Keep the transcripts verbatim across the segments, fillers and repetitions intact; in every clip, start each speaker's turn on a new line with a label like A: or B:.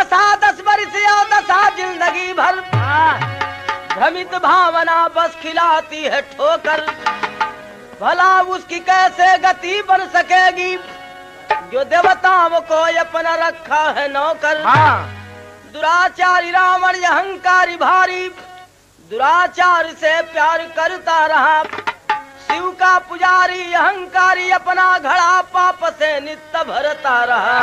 A: दशा दस बरिस या दशा जिंदगी भर भ्रमित भावना बस खिलाती है ठोकर। भला उसकी कैसे गति बन सकेगी जो देवताओं को अपना रखा है नौकर। दुराचारी रावण अहंकारी भारी दुराचार से प्यार करता रहा। शिव का पुजारी अहंकारी अपना घड़ा पाप से नित्य भरता रहा।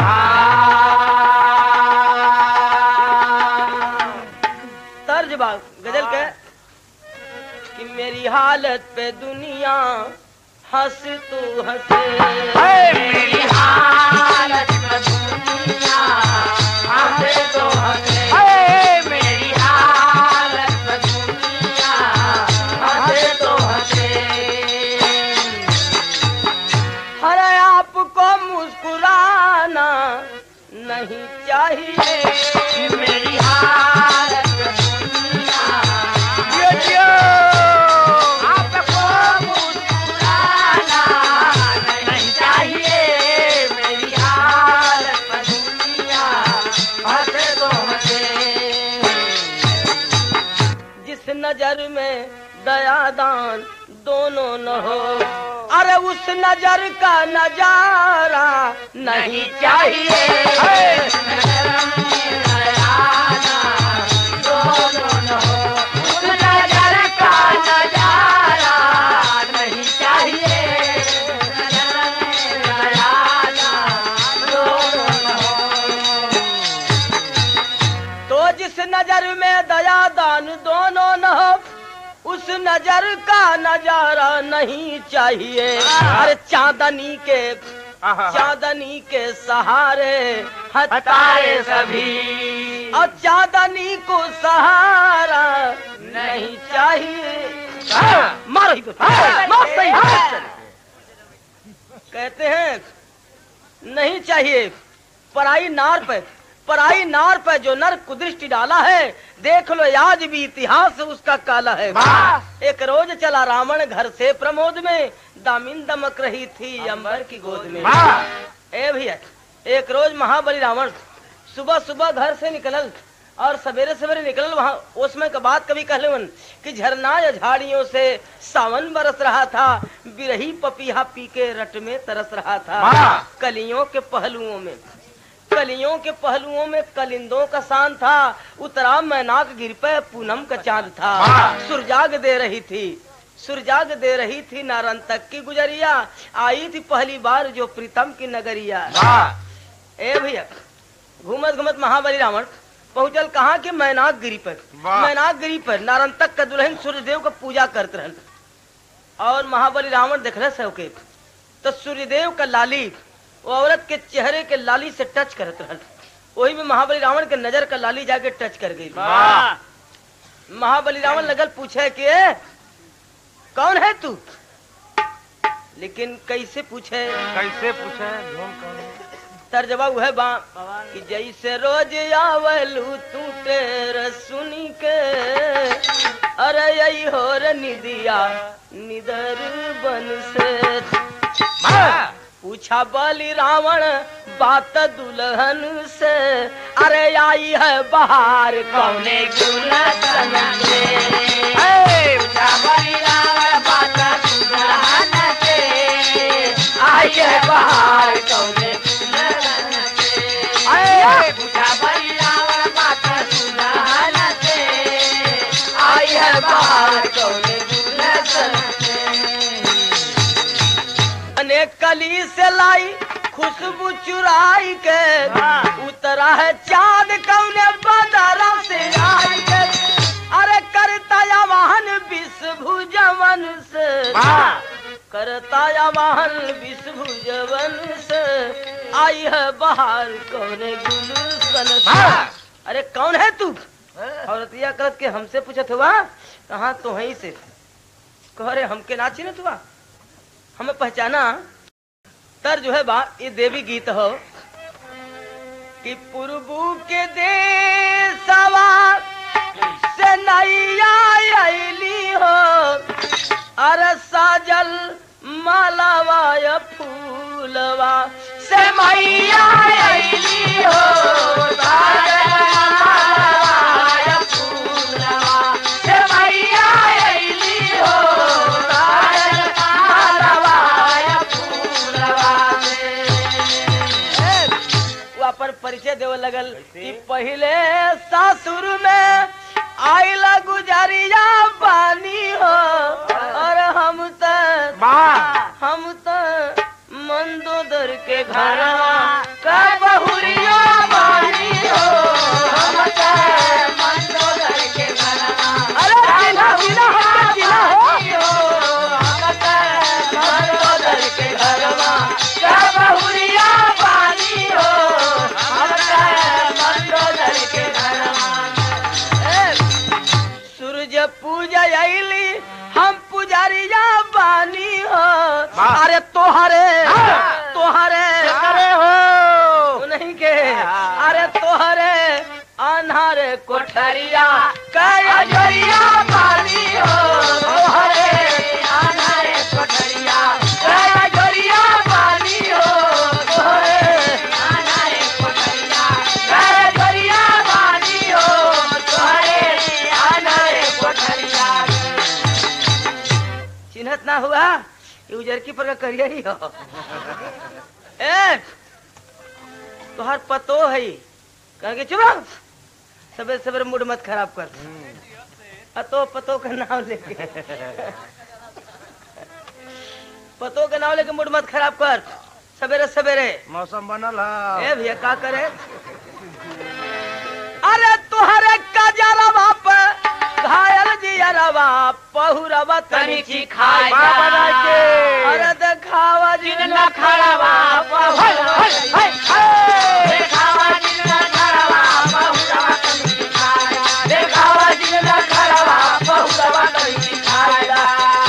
A: तर्ज बाग गजल के कि मेरी हालत पे दुनिया हंस तू हंसे,
B: मेरी हालत पे दुनिया हंसे तो हंसे, मेरी हालत पे दुनिया हंसे तो हंसे।
A: अरे आपको मुस्कुराना नहीं चाहिए,
B: मेरी हालत पे दुनिया आपको मुस्कुराना नहीं चाहिए, मेरी हालत पे दुनिया हंसे तो हंसे।
A: जिस नजर में दयादान दोनों न हो, अरे उस नजर का नजारा नहीं चाहिए।
B: दोनों न हो, उस नजर का नजारा नहीं चाहिए, दोनों न हो।
A: तो जिस नजर में दयादान दोनों न हो उस नजर का नजारा नहीं चाहिए। अरे चांदनी के चांदनी के सहारे हताए सभी, और चांदनी को सहारा नहीं चाहिए। मारो ही मार सही कहते हैं नहीं चाहिए। पराई नार पे पराई नार पे जो नर कुदृष्टि डाला है, देख लो आज भी इतिहास उसका काला है। एक रोज चला रावण घर से प्रमोद में, दामिन दमक रही थी अंबर की गोद में। ए भैया एक रोज महाबली रावण सुबह सुबह घर से निकलल और सवेरे सवेरे निकलल। वहाँ उसमें का बात कभी कहले कि झरना या झाड़ियों से सावन बरस रहा था, बिरही पपीहा पी के रट में तरस रहा था। कलियों के पहलुओं में कलियों के पहलुओं में कलिंदों का शान था, उतरा मैनाक गिर पे पूनम का चांद था। सुरजाग दे रही थी सुरजाग दे रही थी नारन तक की गुजरिया, आई थी पहली बार जो प्रीतम की नगरिया। ए भैया घूमत घूमत महाबली रावण पहुंचल कहाँ के मैनाक गिरी पर। मैनाक गिरी पर नारन तक का दुल्हन सूर्यदेव का पूजा करते रहन, और महाबली रावण देखले सबके तो सूर्यदेव का लाली वो औरत के चेहरे के लाली से टच करते रहन। वही में महाबली रावण के नजर का लाली जाके टच कर गई। महाबली रावण लगल पूछे कि कौन है तू, लेकिन कैसे पूछे
C: कैसे पूछे
A: तर्जबा है बा कि जैसे रोज आवलू तू तेरा सुनी के, अरे यही हो रे निदिया निदर बन से। पूछा बलि रावण बात दुल्हन से, अरे आई है बाहर कौने गुलशन से।
B: पूछा बलि रावण बात दुल्हन से, आई है बाहर कौने गुलशन से। पूछा बलि रावण बात दुल्हन से, आई है बाहर कौने गुलशन से।
A: अनेक कली से लाई खुशबू चुराई के, उतरा है चांद कौने बदरा से आई के। अरे करता या वाहन विष भुजवन से, करता या वाहन विष भुजवन से, आई है बाहर कौने गुलशन से। अरे कौन है तू? औरतिया करत के हमसे पूछत हुआ कहाँ तो वहीं से कह रे हमके नाची न तुआ हमें पहचाना। तर जो है बा ये देवी गीत हो कि पूर्वू के देशवा से नैया आईली हो, अरे साजल मालावा या फूलवा से मैया आईली हो, साजल देव लगल कि पहले सासुर में आइला गुजारिया बानी हो और हम त हम त मंदोदर के घर का बहुरिया बानी हो हम त मंदोदर के घर अरे जिला जिला हो जिला हो हम त मंदोदर के घर का बहुरिया बानी हो हम त मंदोदर के घर सूरज पूजा आईली हम पुजारिया बानी हो अरे तोहरे तोहरे अरे हो नहीं के अरे तोहरे अनहरे कोठरिया करिया बानी हो तोहरे अनहरे कोठरिया करिया बानी हो तोहरे अनहरे कोठरिया करिया बानी हो तोहरे अनहरे कोठरिया चिन्हत ना हुआ उजर की पर करिया ही हो ए तोहर पतो है कह के चुप सबे सबे मूड मत खराब कर अतो पतो का नाम लेके पतो का नाम लेके मूड मत खराब कर सवेरे सवेरे
B: मौसम बनल है
A: ए भैया का करे अरे तोहरे कजरा बाप घायल जियरवा पहुरवा तनिची खाई
B: बना के
A: अरे देखावा
B: जिन्ना खड़ावा पहुरवा देखावा जिन्ना खड़ावा पहुरवा तनिची खाया देखावा जिन्ना खड़ावा पहुरवा तनिची खाया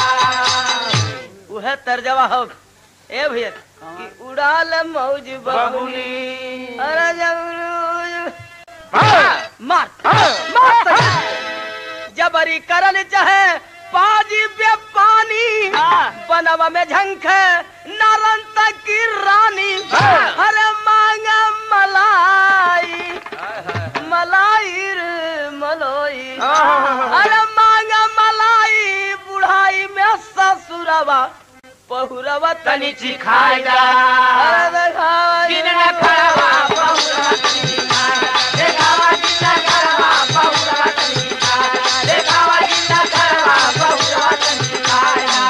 A: वह तर्जवा हो ए भैया कि उड़ाल मौज बबुली अरे जब मार मार जबरी करल चाहे पाजी पे पानी बनवा में झंख नारंत की रानी हरे मांगा मलाई मलाई रे मलोई अरे मांगा मलाई बुढ़ाई में ससुरवा पहुरवा
B: तनिची खाया
A: अरे देखावा
B: जिन्ना खड़ावा पहुरवा तनिची खाया देखावा जिन्ना खड़ावा पहुरवा तनिची खाया देखावा जिन्ना खड़ावा पहुरवा तनिची खाया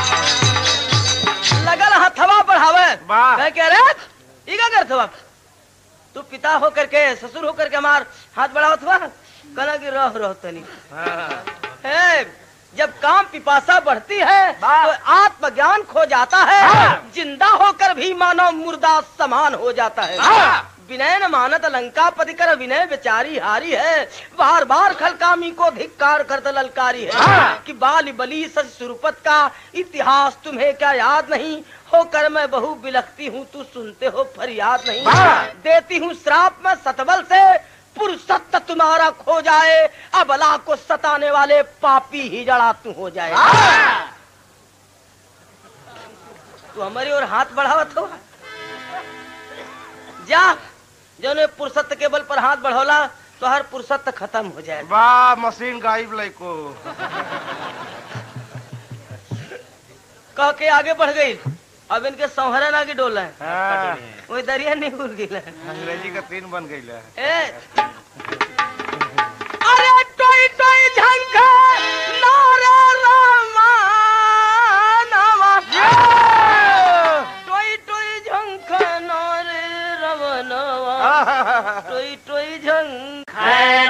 A: लगल हथवा बढ़ावे
B: वाह।
A: कह के रे ई का करत बा तू पिता हो करके ससुर हो करके हमार हाथ बढ़ावत बा कहना कि रह रह तनी है जब काम पिपासा बढ़ती है तो आत्मज्ञान खो जाता है जिंदा होकर भी मानव मुर्दा समान हो जाता है विनय न मानत लंकापति कर विनय बेचारी हारी है बार बार खलकामी को धिक्कार करते ललकारी है कि बाल बली सच सुरपत का इतिहास तुम्हें क्या याद नहीं होकर मैं बहु बिलखती हूँ तू सुनते हो फरियाद नहीं देती हूँ श्राप में सतबल से पुरुषत्व तुम्हारा खो जाए अबला को सताने वाले पापी ही जड़ा तू हो जाए तू हमारी और हाथ बढ़ावत हो जा जो ने पुरुषत्व के बल पर हाथ बढ़ौला तो हर पुरुषत्व खत्म हो जाए
B: वाह मशीन गायब लइको
A: कह के आगे बढ़ गई अब इनके संहरा ना की डोला है
B: हाँ।
A: वही दरिया नहीं घुस गई
B: अंग्रेजी का तीन बन गई
A: ए अरे टोई टोई झंका नारा रामा नामा टोई टोई झंका नारे रवनवा टोई टोई झंका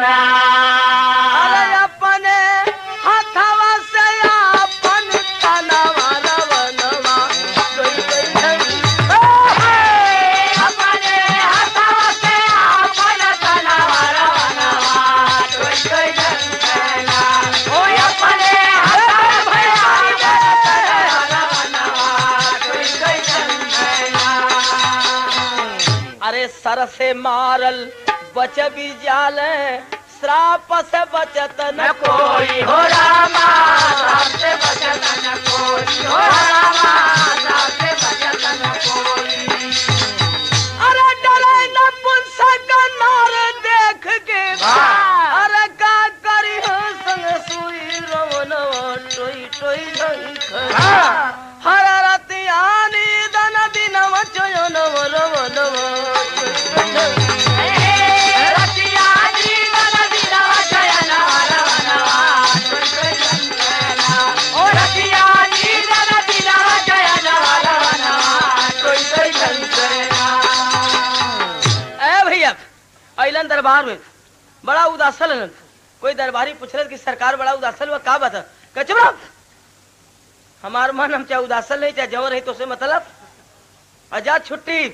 A: अरे अपने हाथवा से अपन तनवा रवनवा टोई टोई झंका
B: अपने हाथवा से अपन तनवा रवनवा टोई टोई झंखना ओ अपने हाथवा से अपन तनवा रवनवा टोई टोई झंखना
A: अरे सर से मारल बच भी जाल श्राप से बचत न
B: न कोई हो रामा सबसे बचत न कोई हो रामा सबसे बचत न कोई
A: अरे डरे न पुंसक नार देख के अरे का करी हो संग सुई रवन टोई टोई झंख हर रतियानी दन दिन चयन रवन
B: हे
A: अलन दरबार में बड़ा उदासल हलन। कोई दरबारी पूछल कि सरकार बड़ा उदासल हुआ, का बात है? कह चुप रहो, हमार मन हम चाहे उदासल नहीं चाहे जवर है तो से मतलब आजाद छुट्टी।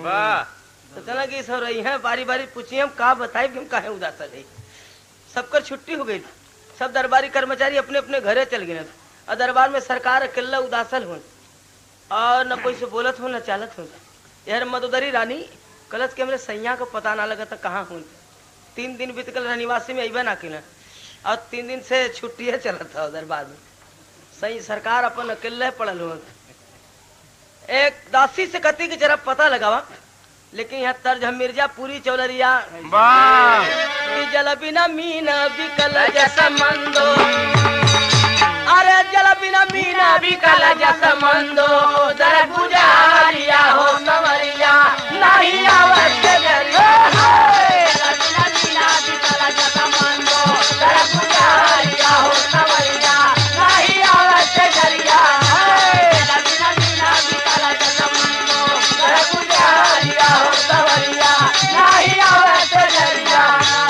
A: तो चला कि सब रही है बारी बारी पूछी हम का बताए कि हम काहे उदासल है। सबकर छुट्टी हो गई, सब दरबारी कर्मचारी अपने अपने घरे चल गए और दरबार में सरकार अकेला उदासल हो और न कोई से बोलत हो न चालत हो। यार मदोदरी रानी कलश के हमरे सैया को पता ना लगा था कहाँ हूँ। तीन दिन बीत कल रनिवासी में अबे ना किना और तीन दिन से छुट्टी चलत था दरबार में। सही सरकार अपन अकेले पड़ल हो। एक दासी से कती की जरा पता लगावा, लेकिन यहाँ तर्ज हम मिर्जापुरी चौलरिया कि जल बिना मीना बिकल जैसा मंदो, अरे जल बिना मीना बिकल जैसा मंदो, दर गुजारिया हो संवरिया नहीं आवत जरिया। जल बिना मीना बिकल जैसा मंदो, दर गुजारिया हो संवरिया नहीं आवत जरिया। जल बिना मीना बिकल जैसा मंदो, दर गुजारिया हो संवरिया नहीं आवत जरिया।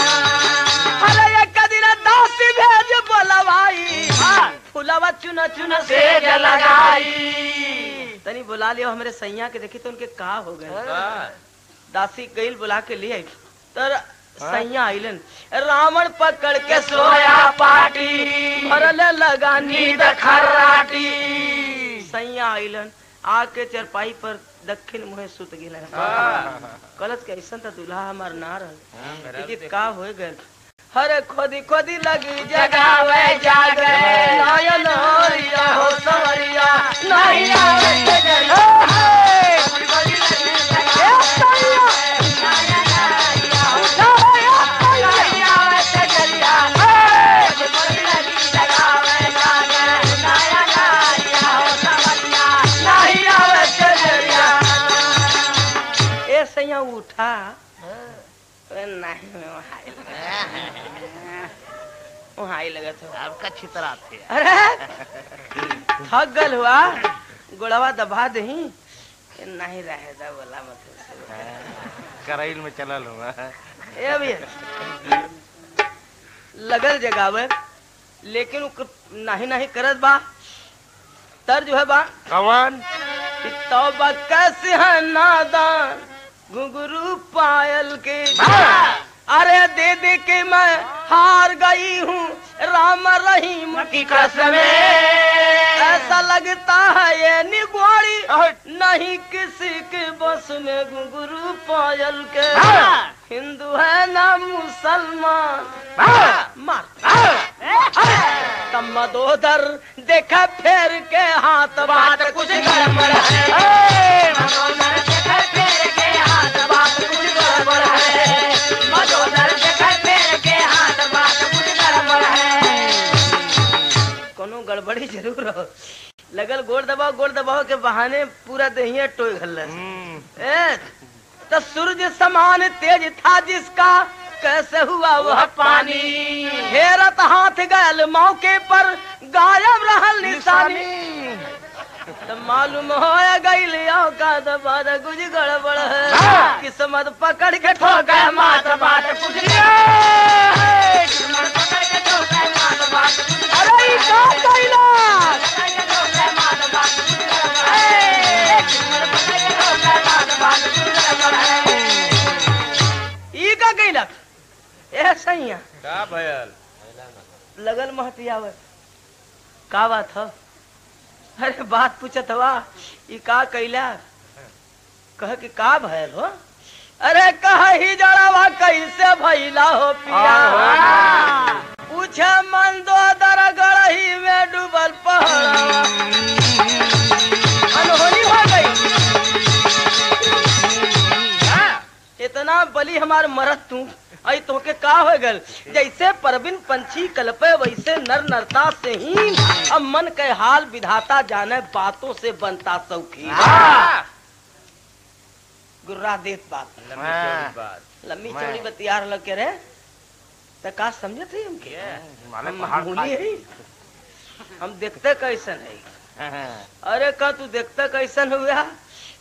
A: अरे एक दिन दासी भेज बोलवाई, फुलावा चुना चुना से लगाई। तनी बुला लियो हमरे सैया के, देखी तो उनके का हो गए। दासी गईल बुला के लिए आई तर सैया आइलन, रावण पकड़ के सोया पाटी, भरल लगा नींद खर्राटी। सैया आइलन आके चरपाई पर दक्षिण मुहे सुत गिला। कलश के ऐसा दूल्हा हमार ना रह, लेकिन का हो गए। हरे खोदी खोदी लगी जगावे जागे, नयन होरिया हो संवरिया नहीं आवत जरिया। खोदी खोदी लगी जगावे जागे, नयन होरिया नहीं आवत जरिया। खोदी खोदी लगी जगावे जागे, नयन होरिया हो संवरिया नहीं आवत जरिया। ए सैया उठा नहीं वहाँ लगा था
B: आपका छितरा थे।
A: अरे थक गल हुआ, गोड़वा दबा दही नहीं रहे दा बोला मतलब
B: करैल में चलल हुआ
A: ए भैया लगल जगावे, लेकिन नहीं नहीं करत बा। तर जो है बा
B: कवन
A: तौबा कैसे है नादान घुंघरू पायल के, अरे दे दे के मैं हार गई हूँ राम रहीम की कसम। ऐसा लगता है ये निगोड़ी नहीं किसी के बस में घुंघरू पायल के। हिंदू है ना मुसलमान मार तम मदोदर देखा फेर के हाथ बात कुछ गड़बड़ है। मदोदर देखा फेर के हाथ बात कुछ गड़बड़ है। मदोदर देखा फेर के हाथ बात कुछ गड़बड़ है। कोनो गड़बड़ी जरूर हो। लगल गोड़ दबाओ गोड़ दबाओ के बहाने पूरा दहिया टोय घल्ला। तो सूरज समान तेज था जिसका कैसे हुआ वह पानी, हेरत हाथ गयल मौके पर गायब रहल निशानी। तो मालूम हो गई का दबा कुछ गड़बड़ है, किस्मत पकड़ के ठोके मात बात कुछ। अरे का कैलक ए सैया
B: का भयल
A: लगल महतियावे का बात है। अरे बात पूछत हवा ई का कैला, कह कि का भयल हो। अरे कह ही जड़ावा कैसे भइला हो पिया, पूछे मन दो दर गड़ही में डूबल पहाड़ अनहोनी हो गई। इतना बली हमार मरत तू आई तोके का हो गल। जैसे परबिन पंछी कलपे वैसे नर नरता से ही अब मन के हाल विधाता जाने बातों से बनता सौखी। गुर्रा देत बात लम्बी चौड़ी बतियार लग के रहे तो का समझे थे हमके हम है हम देखते कैसन है। अरे का तू देखते कैसन हुआ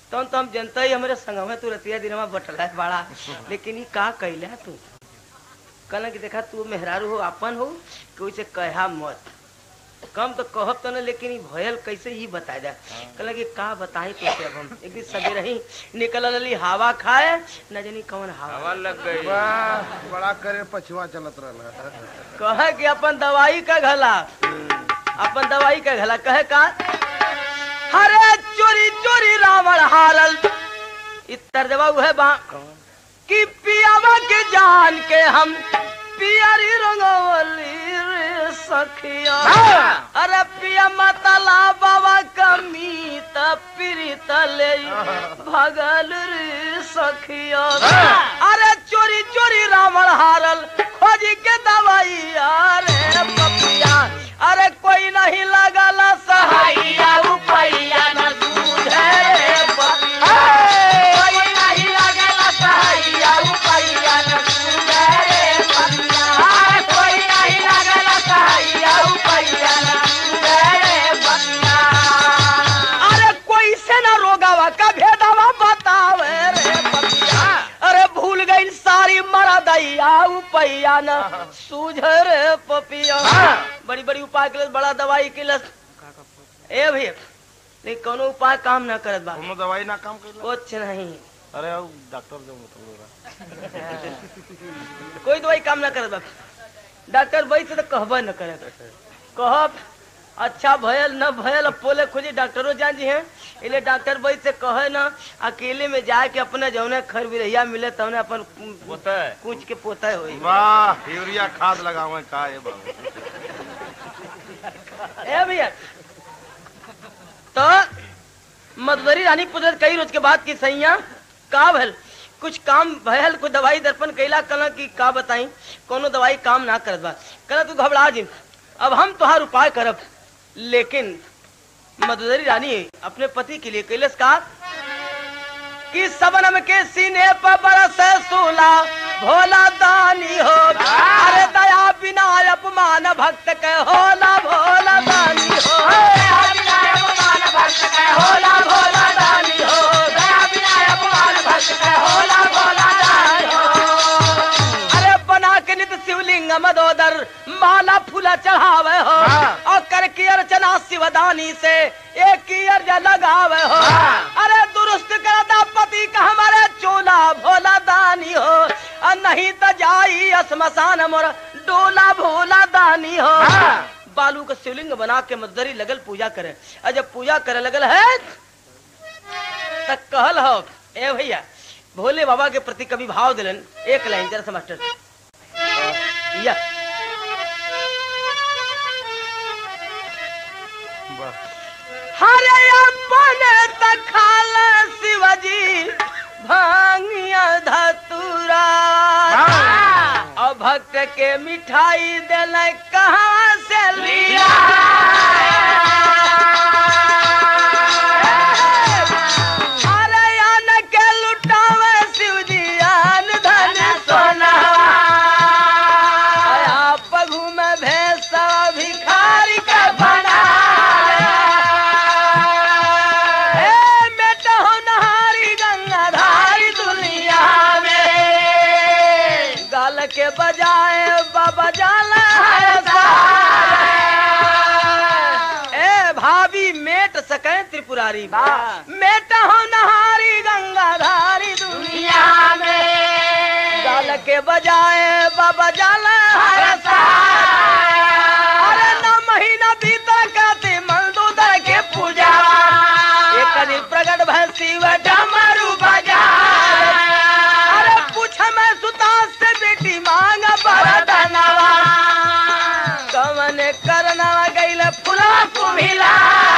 A: तो तो हम जनता ही हमारे संग में तू रतिया दिन में बटला है बड़ा, लेकिन ये का कैला तू कहना कि देखा तू मेहरारू हो अपन हो कि उसे कहा मत कम तो कहब तो न, लेकिन भयल कैसे ही बता दे। कहला कि का बताई तो अब हम एक दिन सवेरे ही निकल रही हवा खाए न जानी कौन हवा
B: हवा लग गई।
C: बड़ा करे पछुआ चलत रहा।
A: कहे कि अपन दवाई का घला अपन दवाई का घला कहे का हरे चोरी चोरी रावण हारल इतर जवाब है बा कि पियावा के जान के हम पियरी रंगवली रे सखिया। अरे पिया मतला बाबा कमी तपीरित ले भगल रे सखिया। अरे चोरी चोरी रावण हारल खोजी के दवाई अरे पपिया। अरे कोई नहीं लगला सहाइया रुपैया न दूधे पपिया। कोई नहीं लगला सहाइया रुपैया न दूधे पपिया। कोई नहीं लगला सहाइया रुपैया न दूधे पपिया। अरे कोई से न रोगावा का भेदवा बतावे रे पपिया। अरे भूल गई सारी मरदैया रुपैया न सूझे रे पपिया। बड़ी बड़ी उपाय के लिए बड़ा दवाई के लिए ए भैया लेकिन कोनो उपाय काम ना करत बा।
C: कोनो दवाई ना काम कर
A: कुछ नहीं।
C: अरे डॉक्टर जो मतलब
A: कोई दवाई काम ना करत बा। डॉक्टर वही से तो कहबा न करे कहब अच्छा भयल न भयल पोले खोजी डॉक्टरों जान जी हैं इसलिए डॉक्टर वही से कहे ना अकेले में जाए के अपने जौने खर बिरहिया मिले तौने अपन
C: पोता है
A: कूच के पोता होई।
C: वाह यूरिया खाद लगावे का है बाबू।
A: ए भैया तो मधुरी रानी पुजर कई रोज के बाद की सैया का भल कुछ काम भयल कुछ दवाई दर्पण कैला कल की का बताई कोनो दवाई काम ना करत बा। कल तू घबरा जी अब हम तुहार उपाय करब। लेकिन मधुरी रानी अपने पति के लिए कैलस का कि सबनम के सीने पर बरस सूला भोला दानी हो। अरे दया बिना अपमान भक्त के होला भोला दानी हो। दया बिना अपमान भक्त के होला भोला दानी हो। दया बिना अपमान भक्त के होला भोला दानी हो। अरे बना के नित शिवलिंग मदोदर माला फूला चढ़ावे हो और कर की अर्चना शिवदानी से एक की अर्जा लगावे हो। अरे दुरुस्त करता पति का हमारे चोला भोला दानी हो और नहीं तो जाई श्मशान मोर डोला भोला दानी हो। बालू का शिवलिंग बना के मदरी लगल पूजा करे और जब पूजा करे लगल है तक कहल हो ए भैया भोले बाबा के प्रति कभी भाव दिलन एक लाइन जरा से मास्टर या हरे अपने तखाल शिवजी भांगिया धतुरा और भक्त के मिठाई दिल कहाँ से लिया। अरे आन के लुटावे शिवजी आन धन सोना पगू में भैंसा भिखारी का बना। के बजाए बाबा जाला ए भाभी मेट सके त्रिपुरारी मेट हो नहारी गंगाधारी दुनिया में। गाल के बजाए बाबा जाला अरे नौ महीना भीतर कहते मंदोदर के पूजा एक दिन प्रगट भय शिव डमरू बजा। अरे पूछ मैं सुता से बेटी मांग बरदनवा कमन करनवा गइल फुला कुमिला।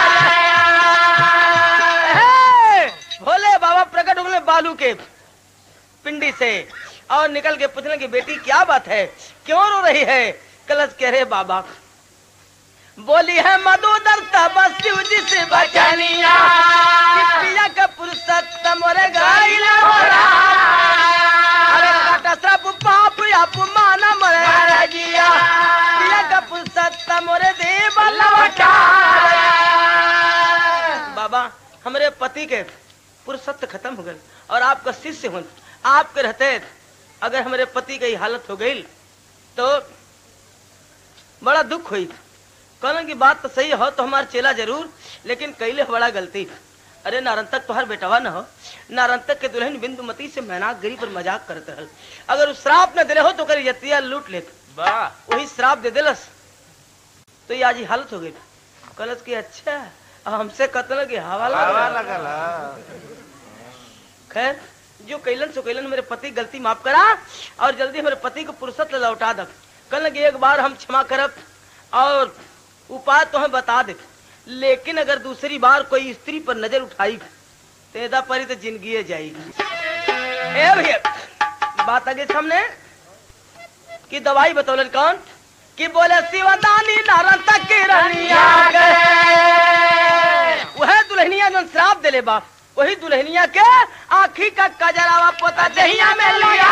A: भोले बाबा प्रकट हुए बालू के पिंडी से और निकल के पूछने की बेटी क्या बात है क्यों रो रही है। कलश कह रहे बाबा बोली है मधुदर तब शिव जी से बचनिया पिया का पुरुषोत्तम रे गाइला सब पाप अपमान मरे जिया पिया का पुरुषोत्तम रे देव लौटा। बाबा हमरे पति के पुरुषत्व खत्म हो गए और आपका शिष्य हूं, आपके रहते अगर हमारे पति की हालत हो गई तो बड़ा दुख हुई। कहना की बात तो सही हो तो हमारा चेला जरूर, लेकिन कैले बड़ा गलती। अरे नारंतक तुहार बेटवा न हो, नारंतक के दुल्हन बिंदुमती से मैनाक गिरी पर मजाक करते रह। अगर उस श्राप न दिले हो तो कर यतिया लूट ले, वही श्राप दे दिलस तो ये आज ही हालत हो गई। कलस की अच्छा हमसे कतल की हवाला
C: लगल।
A: खैर जो कैलन सो कैलन, मेरे पति गलती माफ करा और जल्दी मेरे पति को पुरुषत्व लौटा दे। कल लगे एक बार हम क्षमा करब और उपाय तो हमें बता दे, लेकिन अगर दूसरी बार कोई स्त्री पर नजर उठाई तेदा परी तो जिंदगी जाएगी। ए भैया बात आगे सामने कि दवाई बतौलन कौन कि बोले शिवदानी नारंतक की रनिया गए, वह दुल्हनिया जो श्राप दिले बाप वही दुल्हनिया के आखी का कजरावा पोता दहिया में लिया।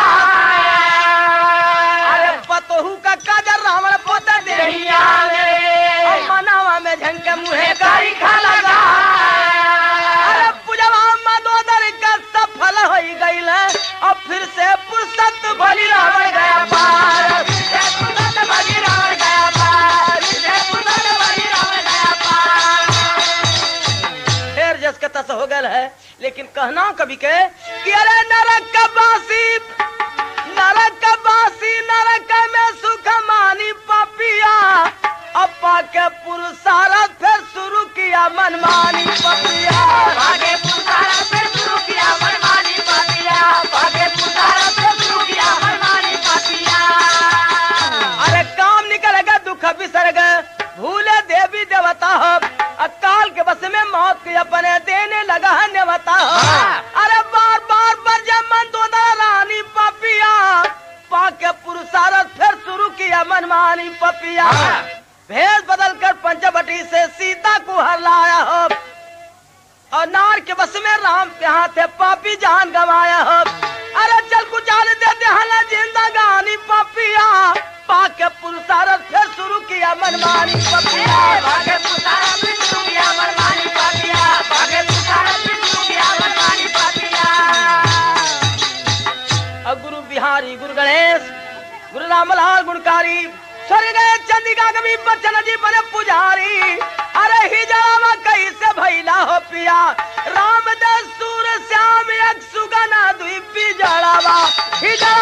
A: अरे पतोहू का काजर रावण पोता दहिया में और मनावा में झंके मुहे कारी खा लगा। अरे पूजवा मदोदर का सफल हो गई और फिर से पुरुषत्व बलि रावण गया पार, पुरुषत्व बलि रावण गया पार, पुरुषत्व बलि रावण गया पार। फिर जस का तस हो गया है, लेकिन कहना कभी के कि अरे नरक का बासी नरक का बासी नरक में सुख मानी पापिया, अपा के पुरुषारथ फिर शुरू किया मनमानी पापिया, आगे पुरुषारथ फिर शुरू किया मनमानी पापिया, आगे पुरुषारथ फिर शुरू किया मनमानी पापिया। अरे काम निकल गया दुख बिसर गए, भूले देवी देवता हो, अकाल के बस में मौत के अपने देने लगा है नेवता हो। अरे बार बार बरजमन तो रानी पपिया, पाके पुरुषारथ फिर शुरू किया मनमानी पपिया। भेष बदल कर पंचवटी से सीता को हर लाया हो और नार के बस में राम के हाथ है पापी जान गंवाया हो। अरे चल कुचाल दे दे जिंदगानी पपिया, पाके पुरुषारथ फिर शुरू किया मनमानी पपिया, पाके पुरुषारथ फिर शुरू किया मनमानी पपिया, पाके पुरुषारथ फिर शुरू किया मनमानी पपिया। और गुरु बिहारी गुरु गणेश गुरु रामलाल गुणकारी स्वर्ग गए चंदिका कवि बच्चन जी बने पुजारी। अरे हिजड़ावा कैसे भैला हो पिया, राम दस सूर श्याम एक सुगना द्वीपी जड़ावा हिजड़ा